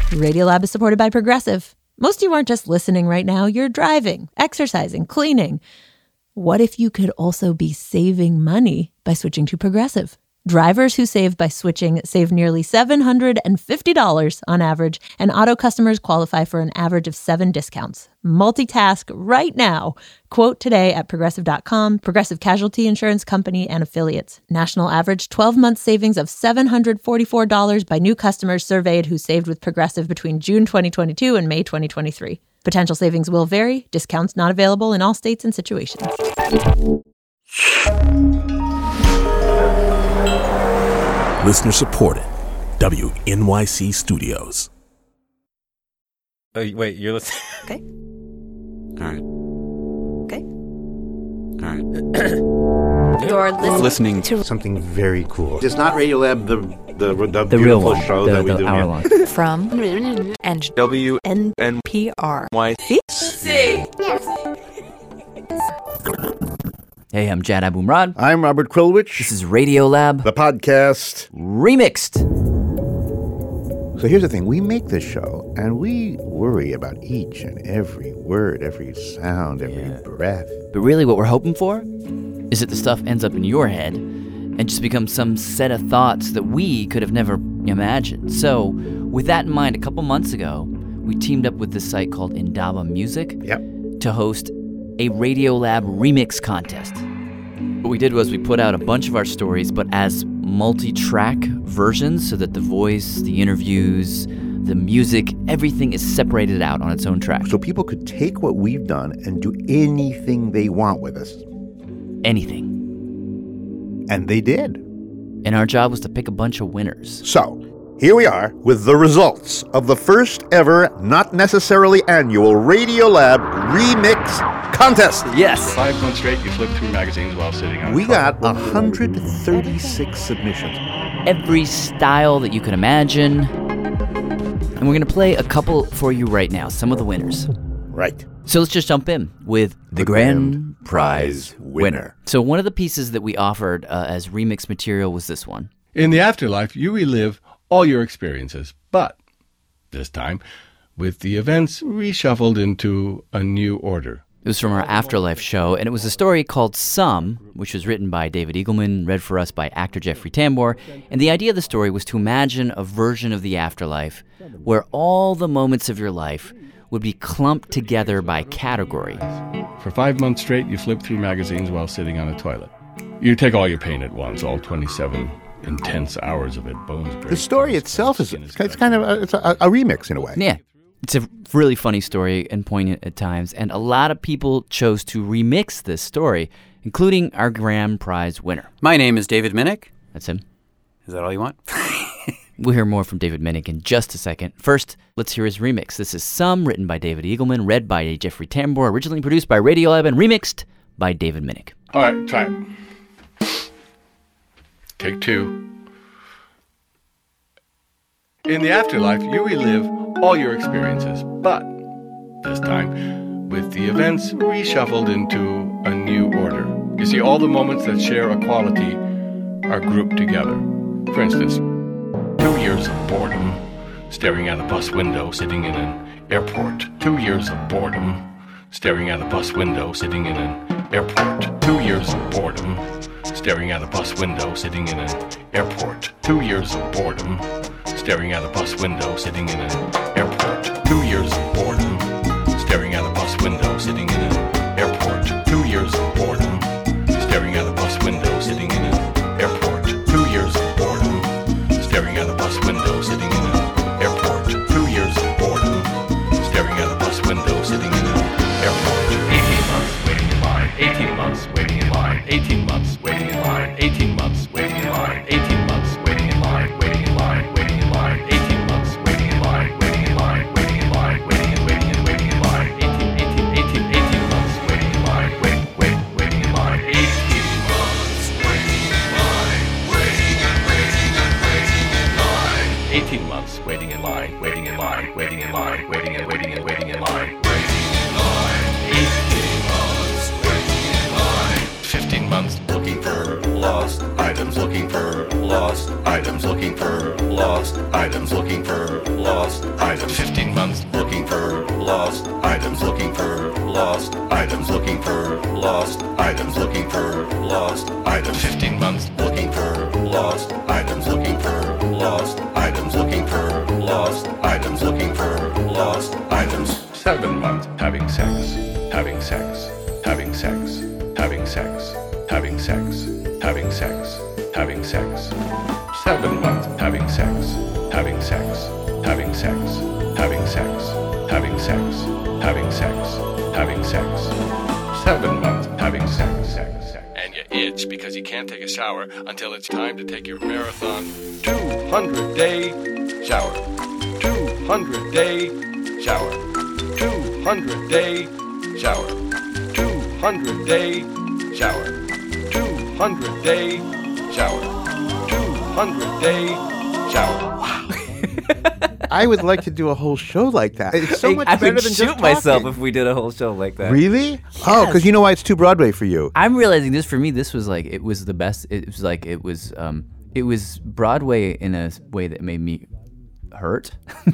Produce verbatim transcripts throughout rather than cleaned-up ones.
Radiolab is supported by Progressive. Most of you aren't just listening right now, you're driving, exercising, cleaning. What if you could also be saving money by switching to Progressive? Drivers who save by switching save nearly seven hundred fifty dollars on average, and auto customers qualify for an average of seven discounts. Multitask right now. Quote today at Progressive dot com, Progressive Casualty Insurance Company and Affiliates. National average twelve-month savings of seven hundred forty-four dollars by new customers surveyed who saved with Progressive between June twenty twenty-two and May twenty twenty-three. Potential savings will vary. Discounts not available in all states and situations. Listener supported. W N Y C Studios. Oh, wait, you're listening? Okay. All right. Okay. All right. You're listening, Listening to something very cool. It's not Radiolab, the the, the, The real beautiful one, show the, that we the do. hour long. from and W N N P R. Y C. Hey, I'm Jad Abumrad. I'm Robert Krulwich. This is Radiolab the podcast Remixed. So here's the thing. We make this show, and we worry about each and every word, every sound, every Yeah. breath. But really what we're hoping for is that the stuff ends up in your head and just becomes some set of thoughts that we could have never imagined. So with that in mind, a couple months ago, we teamed up with this site called Indaba Music Yep. to host a Radiolab remix contest. What we did was we put out a bunch of our stories, but as multi-track versions so that the voice, the interviews, the music, everything is separated out on its own track. So people could take what we've done and do anything they want with us. Anything. And they did. And our job was to pick a bunch of winners. So here we are with the results of the first ever, not necessarily annual, Radiolab Remix Contest. Yes. Five months straight, you flipped through magazines while sitting on We a got one hundred thirty-six submissions. Every style that you can imagine. And we're going to play a couple for you right now, some of the winners. Right. So let's just jump in with the, The grand, grand prize prize winner. winner. So one of the pieces that we offered uh, as remix material was this one. In the afterlife, you relive all your experiences, but this time with the events reshuffled into a new order. It was from our Afterlife show, and it was a story called Some, which was written by David Eagleman, read for us by actor Jeffrey Tambor, and the idea of the story was to imagine a version of the afterlife where all the moments of your life would be clumped together by category. For five months straight, you flipped through magazines while sitting on a toilet. You take all your pain at once, all twenty-seven intense hours of it, bones break. The story itself is it's kind of a, it's a, a remix in a way. Yeah, it's a really funny story and poignant at times, and a lot of people chose to remix this story, including our grand prize winner. My name is David Minnick. That's him. Is that all you want? We'll hear more from David Minnick in just a second. First, let's hear his remix. This is Some, written by David Eagleman, read by Jeffrey Tambor, originally produced by Radiolab, and remixed by David Minnick. All right, try it. Take two. In the afterlife, you relive all your experiences, but this time with the events reshuffled into a new order. You see, all the moments that share a quality are grouped together. For instance, two years of boredom, staring at a bus window, sitting in an airport. Two years of boredom, staring at a bus window, sitting in an airport. Two years of boredom, staring at a bus window, sitting in an airport. Two years of boredom, staring at a bus window, sitting in an airport. Two years of boredom, staring at a bus window, sitting in an airport. Two years of boredom, staring at a bus window, sitting in an airport. Two years of boredom, staring at a bus window, sitting in an airport. Two years of boredom, staring at a bus window, sitting in an airport. Eighteen months waiting in line. Eighteen months waiting in line. Eighteen months waiting in line. Eighteen months waiting in line. Eighteen months waiting in line. Waiting in line. Waiting in line. Eighteen months waiting in line. Waiting in line. Waiting in line. Waiting and waiting and waiting in line. Eighteen, eighteen, eighteen, eighteen months waiting in line. Wait, wait, waiting in line. Eighteen months waiting in line. Waiting and waiting and waiting in line. Eighteen months waiting in line. Waiting in line. Waiting in line. Waiting and waiting and waiting in line. Waiting in line. Eighteen months waiting in line. Fifteen months looking for lost items. Looking for lost items. Looking for lost items. Looking for lost lost items. fifteen months looking for lost items, looking for lost items, looking for lost items, looking for lost items. fifteen months looking for lost items, looking for lost items, looking for lost items, looking for lost items. Seven months having sex, having sex, having sex, having sex, having sex, having sex, having sex. Seven months having sex, having sex, having sex, having sex, having sex, having sex, having sex. Seven months having sex, sex, sex. And you itch because you can't take a shower until it's time to take your marathon two hundred day shower. two hundred day shower. two hundred day shower. two hundred day shower. two hundred day shower. two hundred day shower. I would like to do a whole show like that. It's so much I better would than shoot just myself talking. if we did a whole show like that. Really? Oh, because you know why it's too Broadway for you. I'm realizing this for me. This was like it was the best. It was like it was. Um, it was Broadway in a way that made me hurt,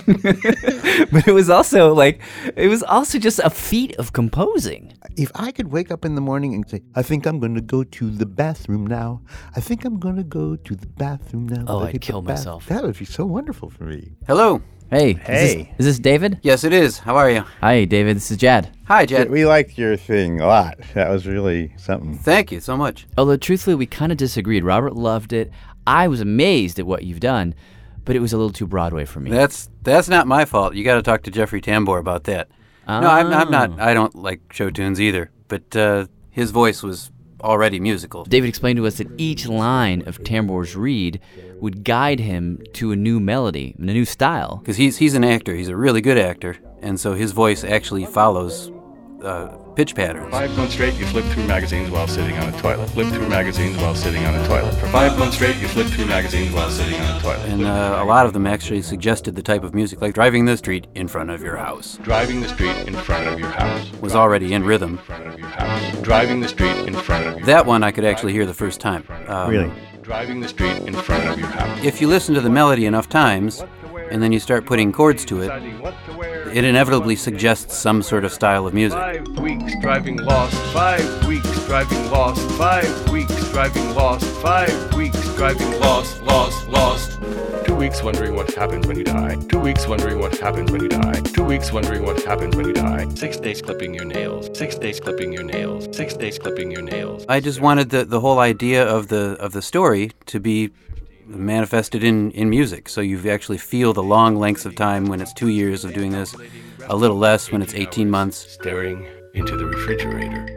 but it was also like it was also just a feat of composing. If I could wake up in the morning and say, I think I'm going to go to the bathroom now. I think I'm going to go to the bathroom now. Oh, I'll I'd take a kill bath." myself. That would be so wonderful for me. Hello. Hey, Hey. Is this, is this David? Yes, it is. How are you? Hi, David. This is Jad. Hi, Jed. We liked your thing a lot. That was really something. Thank you so much. Although truthfully, we kind of disagreed. Robert loved it. I was amazed at what you've done, but it was a little too Broadway for me. That's that's not my fault. You got to talk to Jeffrey Tambor about that. Oh. No, I'm, I'm not. I don't like show tunes either. But uh, his voice was already musical. David explained to us that each line of Tambor's read would guide him to a new melody and a new style. Because he's he's an actor. He's a really good actor, and so his voice actually follows uh, pitch patterns. Five months straight, you flip through magazines while sitting on a toilet. Flip through magazines while sitting on a toilet. For five months straight, you flip through magazines while sitting on a toilet. And uh, a lot of them actually suggested the type of music, like driving the street in front of your house. Driving the street in front of your house. Was already in rhythm. In front of your house. Driving the street in front of your That one I could actually hear the first time. Um, Really? Driving the street in front of your house. If you listen to the melody enough times, and then you start putting chords to it, Deciding what to wear. it inevitably suggests some sort of style of music. Five weeks driving lost. Five weeks driving lost. Five weeks driving lost. Five weeks driving lost, lost, lost. Two weeks wondering what happens when you die. Two weeks wondering what happens when you die. Two weeks wondering what happens when you die. Six days clipping your nails. Six days clipping your nails. Six days clipping your nails. I just wanted the, the whole idea of the of the story to be manifested in, in music. So you actually feel the long lengths of time when it's two years of doing this, a little less when it's eighteen months. Staring into the refrigerator.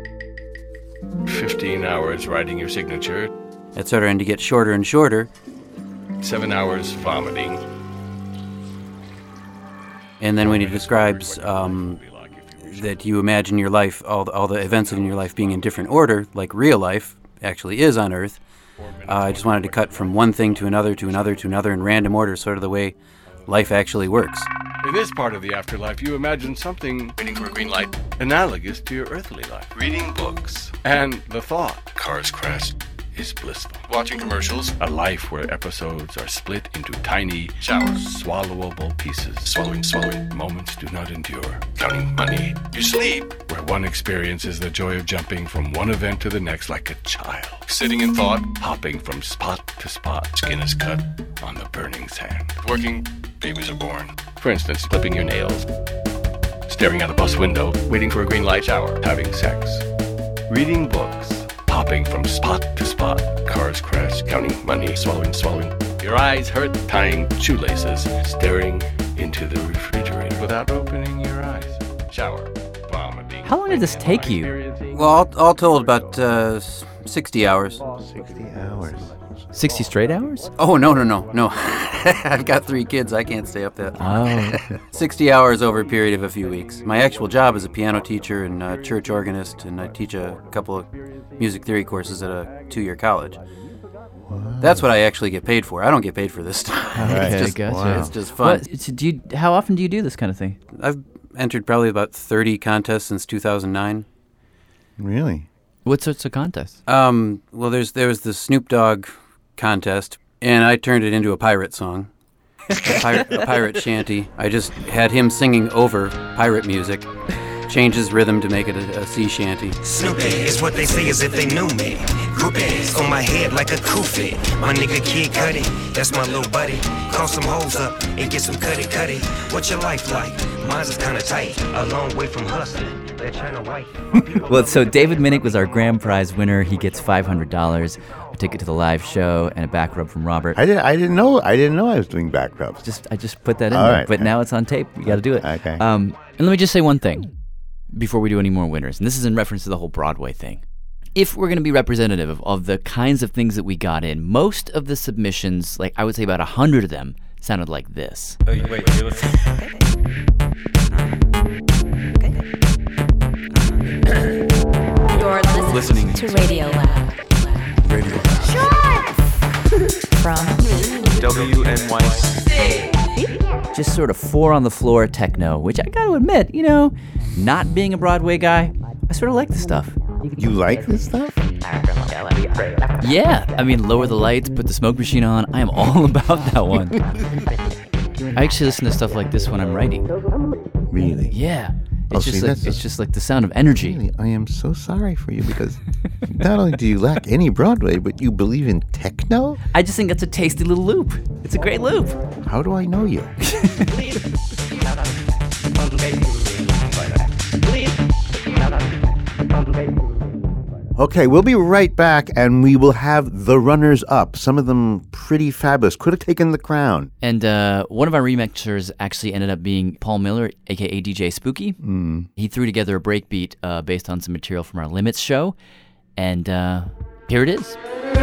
Fifteen hours writing your signature. et cetera, and to get shorter and shorter. Seven hours vomiting. And then when he describes um, that you imagine your life, all the, all the events in your life being in different order, like real life actually is on Earth, uh, I just wanted to cut from one thing to another to another to another in random order, sort of the way life actually works. In this part of the afterlife, you imagine something waiting for a green light, analogous to your earthly life. Reading books. And the thought, cars crash, is blissful. Watching commercials, a life where episodes are split into tiny, showers, swallowable pieces. Swallowing, swallowing, moments do not endure. Counting money. You sleep, where one experiences the joy of jumping from one event to the next like a child. Sitting in thought, hopping from spot to spot. Skin is cut on the burning sand. Working, babies are born. For instance, clipping your nails. Staring out the bus window, waiting for a green light shower. Having sex. Reading books. Hopping from spot to spot. Cars crash, counting money, swallowing, swallowing. Your eyes hurt, tying shoelaces. Staring into the refrigerator without opening your eyes. Shower. Vomiting. How long did this take you? Well, all, all told, about uh, sixty hours. sixty hours. sixty straight hours? Oh, no, no, no, no. I've got three kids. I can't stay up that long. Oh. sixty hours over a period of a few weeks. My actual job is a piano teacher and a church organist, and I teach a couple of music theory courses at a two-year college. That's what I actually get paid for. I don't get paid for this stuff. Right, it's, just, gotcha. wow. it's just fun. What, so do you, how often do you do this kind of thing? I've entered probably about thirty contests since two thousand nine. Really? What sorts of contests? Um, well, there's there was the Snoop Dogg contest, and I turned it into a pirate song. a, pirate, a pirate shanty. I just had him singing over pirate music. Change his rhythm to make it a, a sea shanty. Snoopy is what they say as if they knew me. Groupies on my head like a kufi. My nigga Kid Cudi, that's my little buddy. Call some hoes up and get some cutty cutty. What's your life like? Mine's is kinda tight. A long way from hustling. They're trying to wife. Well, so David Minnick was our grand prize winner. He gets five hundred dollars, a ticket to the live show, and a back rub from Robert. I didn't. I didn't know. I didn't know I was doing back rubs. Just I just put that in All there, right. but now it's on tape. We got to do it. Okay. Um, and let me just say one thing before we do any more winners, and this is in reference to the whole Broadway thing. If we're going to be representative of, of the kinds of things that we got in, most of the submissions, like I would say about a hundred of them, sounded like this. Oh, you- wait, you're listening. You're listening, Listening. to Radio Lab. Radio From W N Y C. Just sort of four on the floor techno, which I got to admit, you know, not being a Broadway guy, I sort of like the stuff. You like this stuff? Yeah, I mean, lower the lights, put the smoke machine on. I am all about that one. I actually listen to stuff like this when I'm writing. Really? Yeah. It's Oh, just see, like that's it's a- just like the sound of energy. Really, I am so sorry for you because not only do you lack any Broadway, but you believe in techno? I just think that's a tasty little loop. It's a great loop. How do I know you? Okay, we'll be right back, and we will have the runners up. Some of them pretty fabulous. Could have taken the crown. And uh, one of our remixers actually ended up being Paul Miller, a k a. D J Spooky. Mm. He threw together a breakbeat uh, based on some material from our Limits show. And uh, here it is.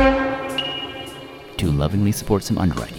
To lovingly support some underwriting.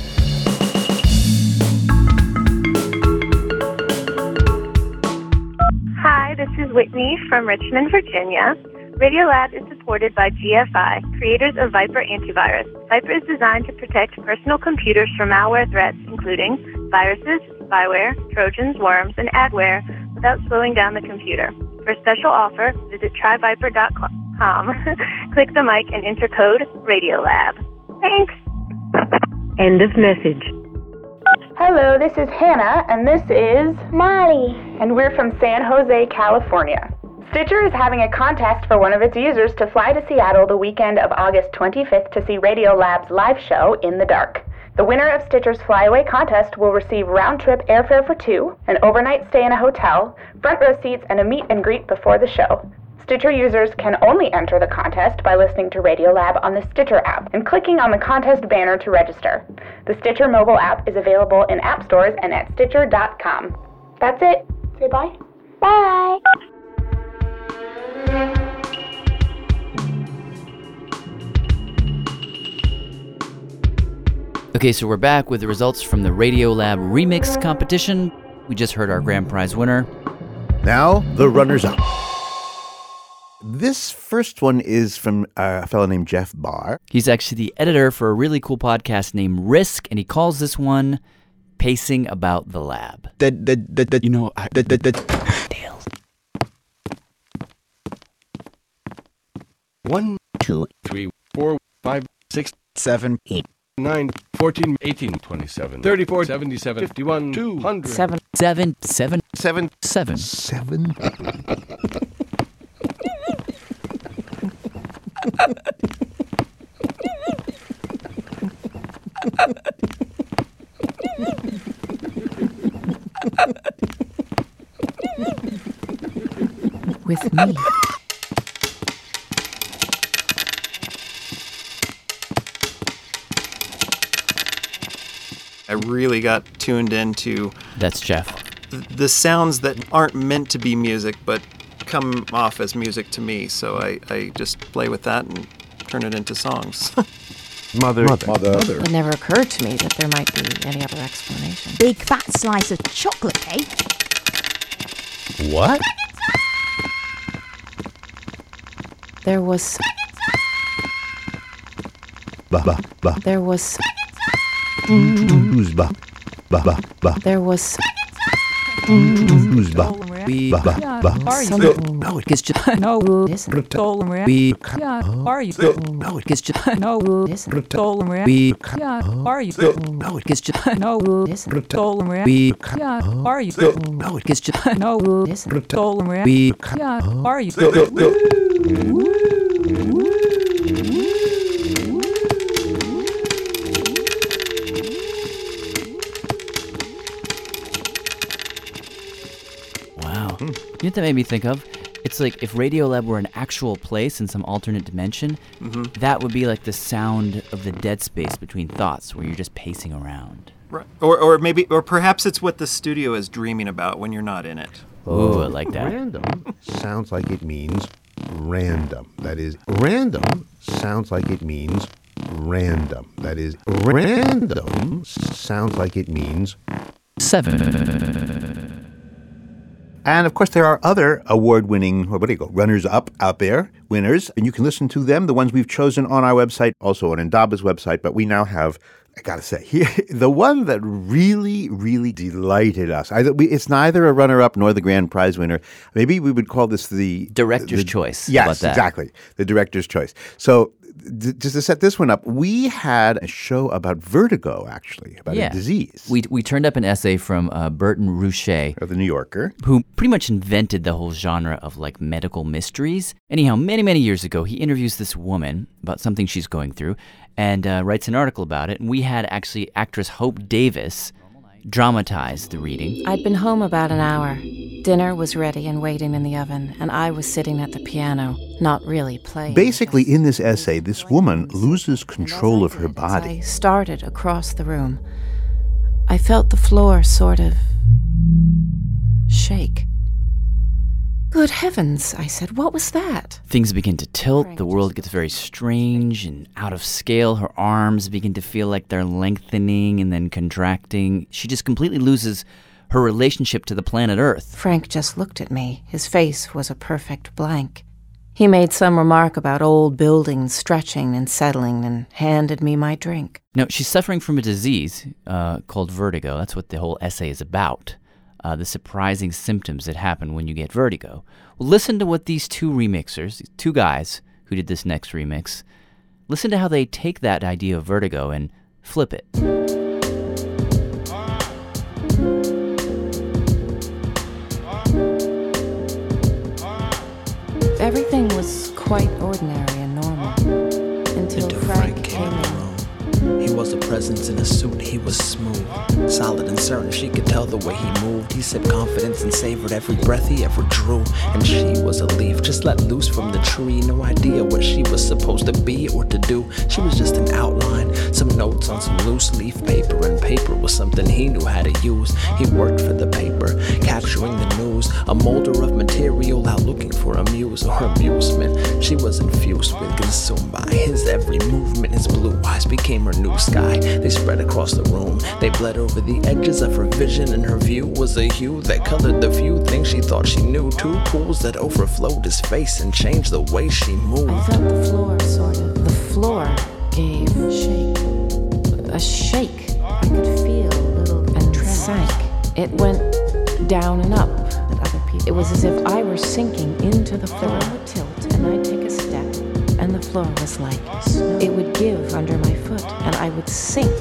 Hi, this is Whitney from Richmond, Virginia. Radiolab is supported by G F I, creators of Viper Antivirus. Viper is designed to protect personal computers from malware threats, including viruses, spyware, trojans, worms, and adware, without slowing down the computer. For a special offer, visit try viper dot com, click the mic, and enter code Radiolab. Thanks. End of message. Hello, this is Hannah, and this is Molly, and we're from San Jose, California. Stitcher is having a contest for one of its users to fly to Seattle the weekend of August twenty-fifth to see Radiolab's live show, In the Dark. The winner of Stitcher's Flyaway contest will receive round-trip airfare for two, an overnight stay in a hotel, front row seats, and a meet and greet before the show. Stitcher users can only enter the contest by listening to Radiolab on the Stitcher app and clicking on the contest banner to register. The Stitcher mobile app is available in app stores and at stitcher dot com. That's it. Say bye. Bye. Okay, so we're back with the results from the Radiolab Remix competition. We just heard our grand prize winner. Now, the runners-up. This first one is from a fellow named Jeff Barr. He's actually the editor for a really cool podcast named Risk, and he calls this one Pacing About the Lab. That, that, that, that, you know, I, that, that, that. Dales. One, two, three, four, five, six, seven, eight, nine, fourteen, eighteen, twenty-seven, thirty-four, seventy-seven, fifty-one, two hundred. Seven. Seven. Seven. Seven. Seven. Seven. with me. I really got tuned into That's Jeff. th- the sounds that aren't meant to be music but come off as music to me. So I, I just play with that and turn it into songs. Mother, mother, mother. It never occurred to me that there might be any other explanation. Big fat slice of chocolate cake. What? There was. Ba ba ba. There was. Who's ba ba ba ba? There was. Who's ba? We Ba ba ba. no, it gets just No, listen. Stolen we Yeah, are you? no, it gets just No, listen. Stolen we Yeah, are you? no, it gets just No, listen. Stolen we Yeah, are you? no, it gets just No, listen. Stolen we Yeah, are you? Wow. You know what that made me think of? It's like if Radiolab were an actual place in some alternate dimension, Mm-hmm. that would be like the sound of the dead space between thoughts where you're just pacing around. Right. Or, or maybe, or perhaps it's what the studio is dreaming about when you're not in it. Ooh, I like that. Random sounds like it means random. That is, random sounds like it means random. That is, random sounds like it means seven. And of course, there are other award-winning, what do you go, runners-up out there, winners, and you can listen to them, the ones we've chosen on our website, also on Indaba's website, but we now have, I gotta say, here, the one that really, really delighted us. Either we, it's neither a runner-up nor the grand prize winner. Maybe we would call this the... Director's the, choice. Yes, How about that? Exactly. The director's choice. So d- just to set this one up, we had a show about vertigo, actually, about yeah. a disease. We we turned up an essay from uh, Burton Rouchet of The New Yorker, who pretty much invented the whole genre of like medical mysteries. Anyhow, many, many years ago, he interviews this woman about something she's going through and uh, writes an article about it. And we had actually actress Hope Davis dramatize the reading. I'd been home about an hour. Dinner was ready and waiting in the oven, and I was sitting at the piano, not really playing. Basically, in this essay, this woman loses control of her I body. started across the room. I felt the floor sort of shake. Good heavens, I said, what was that? Things begin to tilt, the world gets very strange and out of scale. Her arms begin to feel like they're lengthening and then contracting. She just completely loses her relationship to the planet Earth. Frank just looked at me. His face was a perfect blank. He made some remark about old buildings stretching and settling and handed me my drink. No, she's suffering from a disease uh, called vertigo. That's what the whole essay is about. Uh, the surprising symptoms that happen when you get vertigo. Well, listen to what these two remixers, these two guys who did this next remix, listen to how they take that idea of vertigo and flip it. Everything was quite ordinary and normal until, until Frank, Frank came in. He was a presence in a suit, he was smooth, solid and certain, she could tell the way he moved. He sipped confidence and savored every breath he ever drew. And she was a leaf, just let loose from the tree. No idea what she was supposed to be or to do. She was just an outline, some notes on some loose leaf paper. And paper was something he knew how to use. He worked for the paper, capturing the news. A molder of material out looking for a muse or amusement. She was infused with, consumed by his every movement. His blue eyes became her new sky. They spread across the room. They bled over the edges of her vision, and her view was a hue that colored the few things she thought she knew. Two pools that overflowed his face and changed the way she moved. I felt the floor, sort of. The floor gave shake. A shake. I could feel a little and sank. It went down and up at other people. It was as if I were sinking into the floor. The room would tilt, and I'd take a step, and the floor was like snow. It would give under my foot, and I would sink.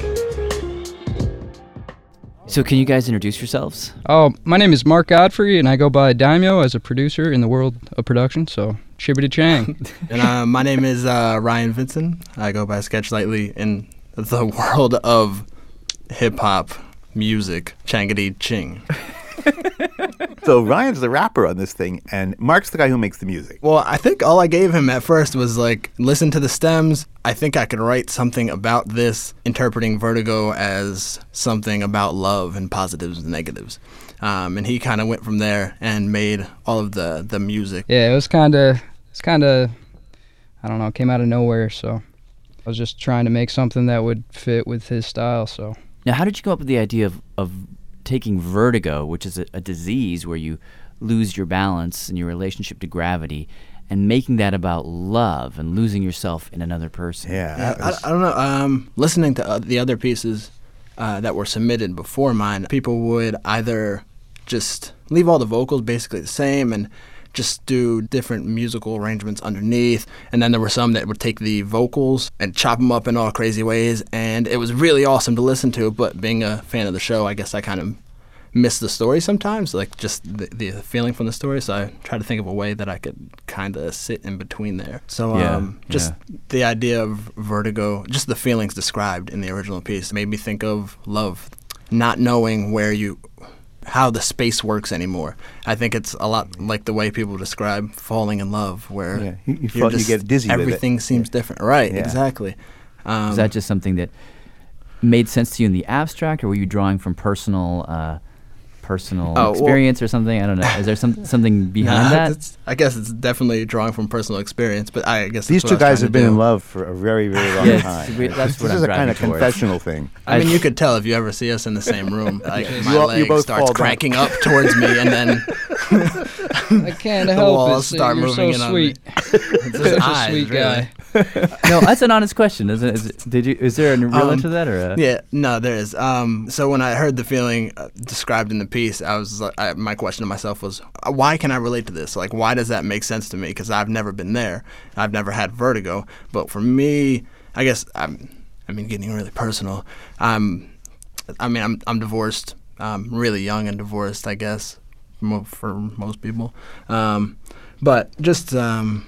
So can you guys introduce yourselves? Oh, my name is Mark Godfrey, and I go by Daimyo as a producer in the world of production, so shibbity chang. And uh, my name is uh, Ryan Vinson. I go by Sketch Lightly in the world of hip-hop music, changity ching. So Ryan's the rapper on this thing, and Mark's the guy who makes the music. Well, I think all I gave him at first was like, listen to the stems. I think I could write something about this, interpreting vertigo as something about love and positives and negatives. Um, and he kind of went from there and made all of the, the music. Yeah, it was kind of, it's kind of, I don't know, it came out of nowhere, so I was just trying to make something that would fit with his style, so. Now, how did you come up with the idea of, of taking vertigo, which is a, a disease where you lose your balance and your relationship to gravity, and making that about love and losing yourself in another person? Yeah, I, I don't know. Um, listening to uh, the other pieces uh, that were submitted before mine, people would either just leave all the vocals basically the same and just do different musical arrangements underneath. And then there were some that would take the vocals and chop them up in all crazy ways. And it was really awesome to listen to. But being a fan of the show, I guess I kind of miss the story sometimes, like just the, the feeling from the story. So I try to think of a way that I could kind of sit in between there. So Yeah, um, just yeah. the idea of vertigo, just the feelings described in the original piece made me think of love, not knowing where you, how the space works anymore. I think it's a lot like the way people describe falling in love, where Yeah, you- you you're fall- you just- get dizzy with it. everything seems different. Right, Yeah. exactly. Um, Is that just something that made sense to you in the abstract, or were you drawing from personal uh, personal Oh, well- experience or something? I don't know. Is there some something behind Nah, that? it's- I guess it's definitely drawing from personal experience, but I guess These that's two what I was guys trying have to been do. in love for a very, very long Yeah, it's- time. we- that's this what is I'm a kind of driving towards. confessional thing. I mean, you could tell if you ever see us in the same room. Like You my all- leg you both starts fall down. cranking up towards me, and then I can't the help walls it. start You're moving so in sweet. on me. It's Such his a eyes, sweet really. guy. No, that's an honest question. Is it, is it, did you? Is there a real Um, into that or? A, Yeah, no, there is. Um, so when I heard the feeling uh, described in the piece, I was like, I, my question to myself was, uh, why can I relate to this? Like, why does that make sense to me? Because I've never been there. I've never had vertigo. But for me, I guess I'm. I mean, getting really personal. Um, I mean, I'm I'm divorced. Um, really young and divorced, I guess, mo- for most people. Um, but just. Um,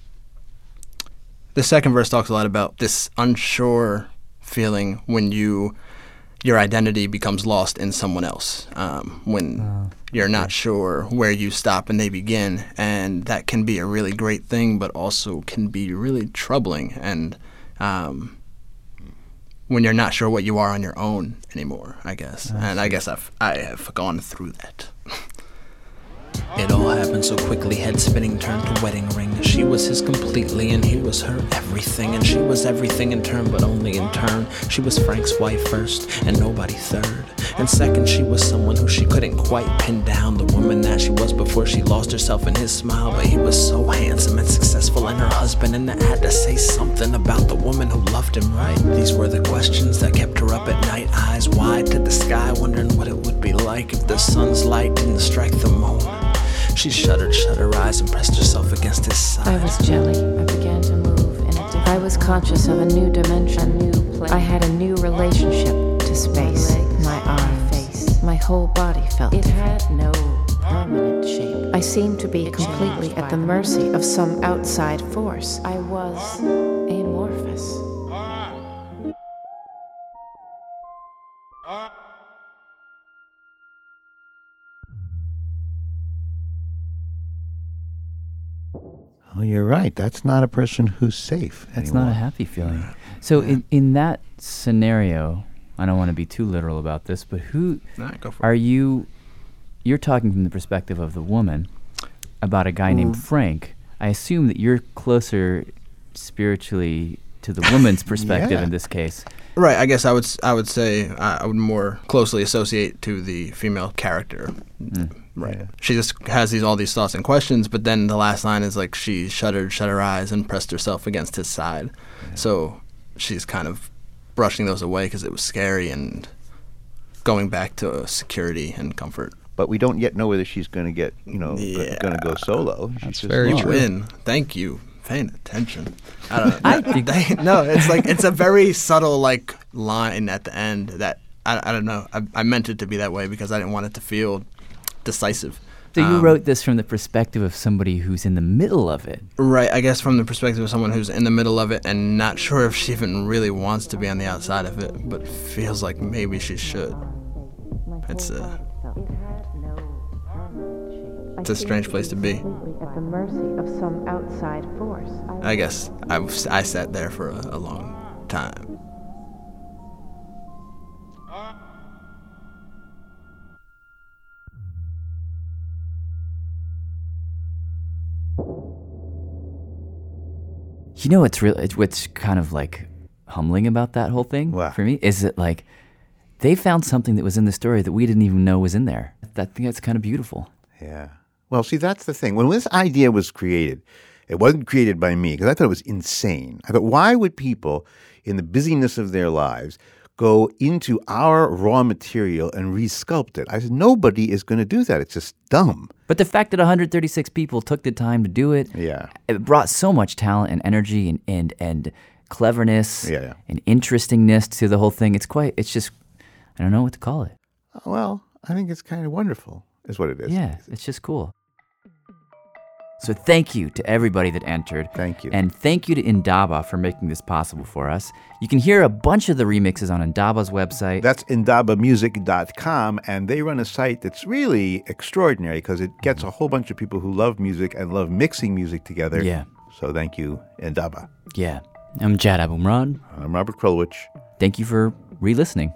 The second verse talks a lot about this unsure feeling when you, your identity becomes lost in someone else. Um, when Oh, you're not sure where you stop and they begin, and that can be a really great thing, but also can be really troubling. And um, when you're not sure what you are on your own anymore, I guess. I and I see. guess I've I have gone through that. It all happened so quickly, head spinning turned to wedding ring. She was his completely and he was her everything. And she was everything in turn, but only in turn. She was Frank's wife first and nobody third. And second, she was someone who she couldn't quite pin down. The woman that she was before she lost herself in his smile. But he was so handsome and successful and her husband. And I had to say something about the woman who loved him right. These were the questions that kept her up at night. Eyes wide to the sky, wondering what it would be like if the sun's light didn't strike the moon. She shuddered, shut her eyes, and pressed herself against his side. I was jelly. I began to move in a different I was conscious of a new dimension, a new place. I had a new relationship to space. My legs, my arms, face, my whole body felt it different. Had no permanent shape. I seemed to be it completely at the mercy of some outside force. I was amorphous. Oh, you're right. That's not a person who's safe That's anymore. not a happy feeling. So in, in that scenario, I don't want to be too literal about this, but who Nah, go for are it. you? You're talking from the perspective of the woman about a guy named Mm. Frank. I assume that you're closer spiritually to the woman's perspective Yeah. in this case. Right, I guess I would s- I would say uh, I would more closely associate to the female character. Right. She just has these all these thoughts and questions, but then the last line is like she shuddered, shut her eyes, and pressed herself against his side. So she's kind of brushing those away because it was scary and going back to security and comfort. But we don't yet know whether she's going to get, you know, Yeah. going to go solo. She's That's just very alone. true. Win. Thank you. Paying attention. I don't know. They- no, it's like it's a very subtle like line at the end that I, I don't know. I, I meant it to be that way because I didn't want it to feel decisive. So you Um, wrote this from the perspective of somebody who's in the middle of it. Right, I guess from the perspective of someone who's in the middle of it and not sure if she even really wants to be on the outside of it, but feels like maybe she should. It's a, it's a strange place to be. At the mercy of some outside force. I guess I, was- I sat there for a, a long time. You know what's real? It's what's kind of like humbling about that whole thing for me is that like they found something that was in the story that we didn't even know was in there. I think that's kind of beautiful. Yeah. Well, see, that's the thing. When this idea was created, it wasn't created by me because I thought it was insane. I thought, why would people in the busyness of their lives go into our raw material and resculpt it. I said, nobody is going to do that. It's just dumb. But the fact that one hundred thirty-six people took the time to do it, yeah, it brought so much talent and energy and and, and cleverness yeah, yeah. and interestingness to the whole thing. It's quite, it's just, I don't know what to call it. Well, I think it's kind of wonderful, is what it is. Yeah, it's just cool. So thank you to everybody that entered. Thank you. And thank you to Indaba for making this possible for us. You can hear a bunch of the remixes on Indaba's website. That's indaba music dot com, and they run a site that's really extraordinary because it gets a whole bunch of people who love music and love mixing music together. Yeah. So thank you, Indaba. Yeah. I'm Jad Abumrad. I'm Robert Krulwich. Thank you for re-listening.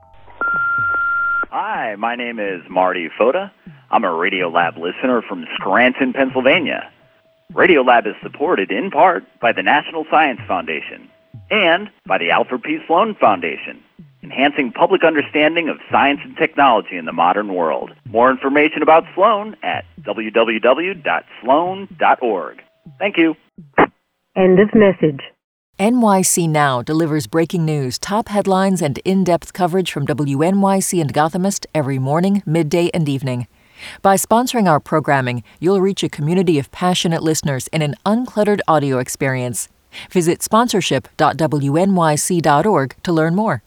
Hi, my name is Marty Foda. I'm a Radiolab listener from Scranton, Pennsylvania. Radiolab is supported in part by the National Science Foundation and by the Alfred P. Sloan Foundation, enhancing public understanding of science and technology in the modern world. More information about Sloan at w w w dot sloan dot org. Thank you. End of message. N Y C Now delivers breaking news, top headlines, and in-depth coverage from W N Y C and Gothamist every morning, midday, and evening. By sponsoring our programming, you'll reach a community of passionate listeners in an uncluttered audio experience. Visit sponsorship dot w n y c dot org to learn more.